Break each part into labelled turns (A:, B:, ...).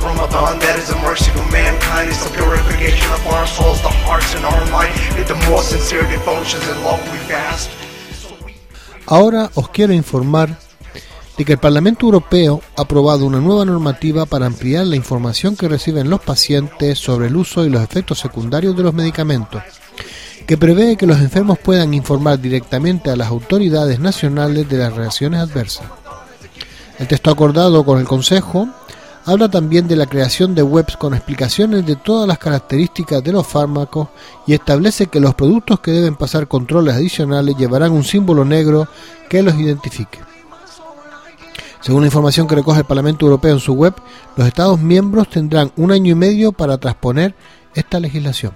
A: Ramadan, that is a mercy to mankind. It's the purification of our souls, the hearts and our mind. With the most sincere devotions and love we fast.
B: Ahora os quiero informar de que el Parlamento Europeo ha aprobado una nueva normativa para ampliar la información que reciben los pacientes sobre el uso y los efectos secundarios de los medicamentos, que prevé que los enfermos puedan informar directamente a las autoridades nacionales de las reacciones adversas. El texto acordado con el Consejo habla también de la creación de webs con explicaciones de todas las características de los fármacos y establece que los productos que deben pasar controles adicionales llevarán un símbolo negro que los identifique. Según la información que recoge el Parlamento Europeo en su web, los Estados miembros tendrán 1 año y medio para transponer esta legislación.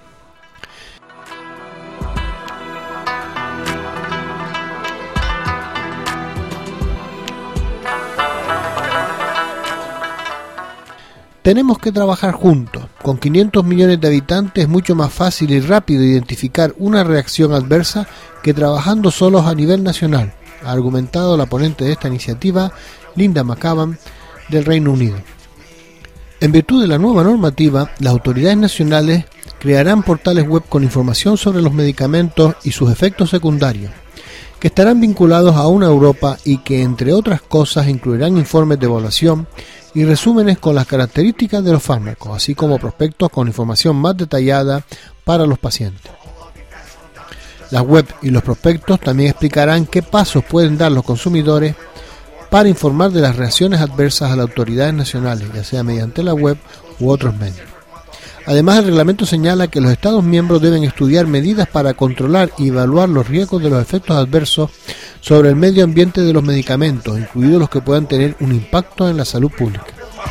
B: Tenemos que trabajar juntos. Con 500 millones de habitantes es mucho más fácil y rápido identificar una reacción adversa que trabajando solos a nivel nacional, ha argumentado la ponente de esta iniciativa, Linda McCavan, del Reino Unido. En virtud de la nueva normativa, las autoridades nacionales crearán portales web con información sobre los medicamentos y sus efectos secundarios, que estarán vinculados a una Europa y que, entre otras cosas, incluirán informes de evaluación y resúmenes con las características de los fármacos, así como prospectos con información más detallada para los pacientes. Las web y los prospectos también explicarán qué pasos pueden dar los consumidores para informar de las reacciones adversas a las autoridades nacionales, ya sea mediante la web u otros medios. Además, el reglamento señala que los Estados miembros deben estudiar medidas para controlar y evaluar los riesgos de los efectos adversos sobre el medio ambiente de los medicamentos, incluidos los que puedan tener un impacto en la salud pública.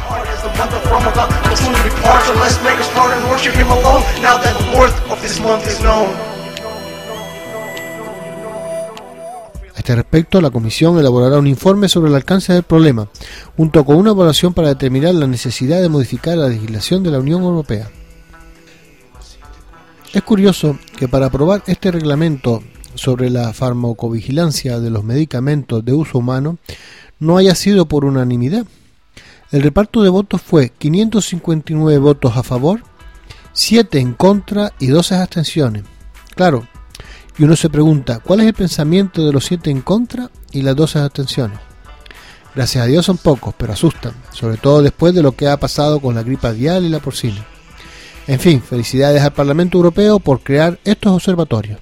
B: A este respecto, la Comisión elaborará un informe sobre el alcance del problema, junto con una evaluación para determinar la necesidad de modificar la legislación de la Unión Europea. Es curioso que para aprobar este reglamento sobre la farmacovigilancia de los medicamentos de uso humano no haya sido por unanimidad. El reparto de votos fue 559 votos a favor, 7 en contra y 12 abstenciones. Claro, y uno se pregunta, ¿cuál es el pensamiento de los 7 en contra y las 12 abstenciones? Gracias a Dios son pocos, pero asustan, sobre todo después de lo que ha pasado con la gripe aviar y la porcina. En fin, felicidades al Parlamento Europeo por crear estos observatorios.